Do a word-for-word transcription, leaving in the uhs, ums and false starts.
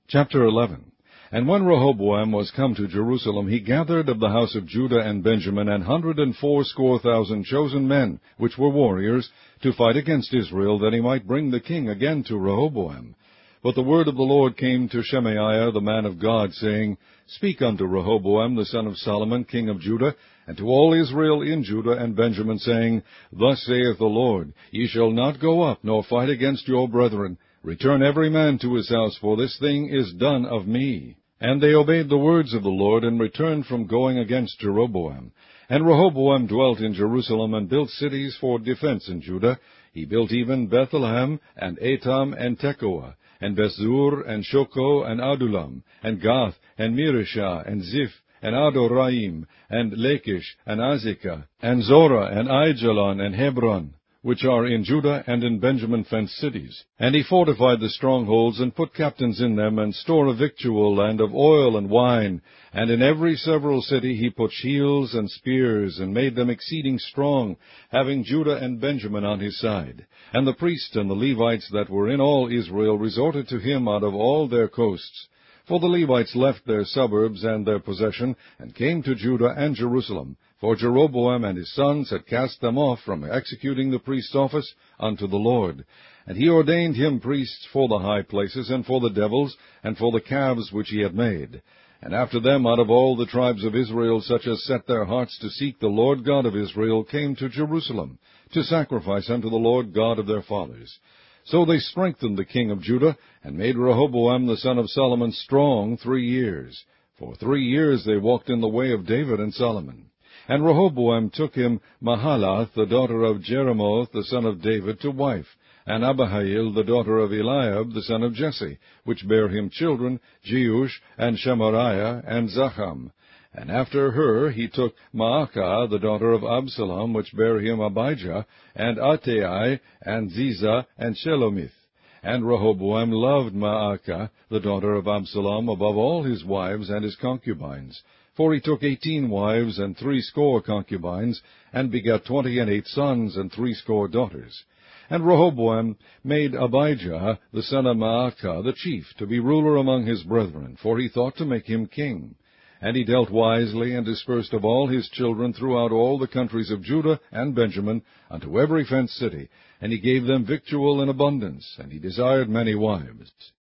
Chapter eleven. And when Rehoboam was come to Jerusalem, he gathered of the house of Judah and Benjamin an hundred and fourscore thousand chosen men, which were warriors, to fight against Israel, that he might bring the king again to Rehoboam. But the word of the Lord came to Shemaiah the man of God, saying, Speak unto Rehoboam the son of Solomon, king of Judah, and to all Israel in Judah and Benjamin, saying, Thus saith the Lord, Ye shall not go up, nor fight against your brethren. Return every man to his house, for this thing is done of me. And they obeyed the words of the Lord, and returned from going against Jeroboam. And Rehoboam dwelt in Jerusalem, and built cities for defense in Judah. He built even Bethlehem, and Etam, and Tekoa, and Bethzur, and Shoko, and Adullam, and Gath, and Mirishah, and Ziph, and Adoraim, and Lachish, and Azekah, and Zorah, and Aijalon, and Hebron, which are in Judah and in Benjamin fenced cities. And he fortified the strongholds, and put captains in them, and store of victual, and of oil and wine. And in every several city he put shields and spears, and made them exceeding strong, having Judah and Benjamin on his side. And the priests and the Levites that were in all Israel resorted to him out of all their coasts. For the Levites left their suburbs and their possession, and came to Judah and Jerusalem. For Jeroboam and his sons had cast them off from executing the priest's office unto the Lord. And he ordained him priests for the high places, and for the devils, and for the calves which he had made. And after them out of all the tribes of Israel, such as set their hearts to seek the Lord God of Israel, came to Jerusalem, to sacrifice unto the Lord God of their fathers. So they strengthened the king of Judah, and made Rehoboam the son of Solomon strong three years. For three years they walked in the way of David and Solomon. And Rehoboam took him Mahalath, the daughter of Jeremoth, the son of David, to wife, and Abihail, the daughter of Eliab, the son of Jesse, which bare him children, Jeush, and Shemariah, and Zacham. And after her he took Maacah, the daughter of Absalom, which bare him Abijah, and Attai, and Ziza, and Shelomith. And Rehoboam loved Maacah, the daughter of Absalom, above all his wives and his concubines. For he took eighteen wives and threescore concubines, and begat twenty and eight sons and threescore daughters. And Rehoboam made Abijah, the son of Maacah, the chief, to be ruler among his brethren, for he thought to make him king. And he dealt wisely, and dispersed of all his children throughout all the countries of Judah and Benjamin, unto every fenced city, and he gave them victual in abundance, and he desired many wives.